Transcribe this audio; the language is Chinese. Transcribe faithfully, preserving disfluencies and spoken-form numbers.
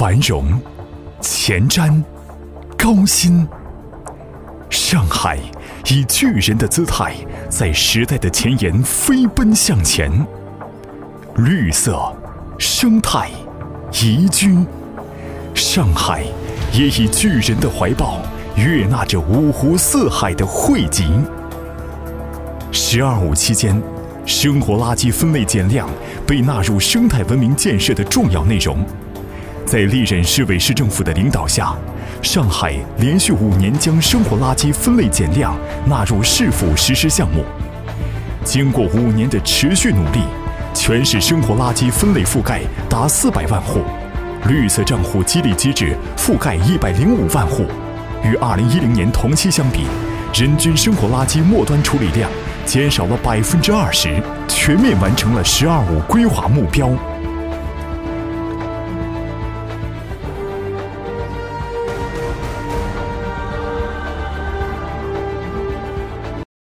繁荣、前瞻、高新。上海以巨人的姿态，在时代的前沿飞奔向前。绿色、生态、宜居，上海也以巨人的怀抱，悦纳着五湖四海的汇集。十二五期间，生活垃圾分类减量被纳入生态文明建设的重要内容。在历任市委市政府的领导下，上海连续五年将生活垃圾分类减量纳入市府实施项目。经过五年的持续努力，全市生活垃圾分类覆盖达四百万户，绿色账户激励机制覆盖一百零五万户。与二零一零年同期相比，人均生活垃圾末端处理量减少了百分之二十，全面完成了“十二五”规划目标。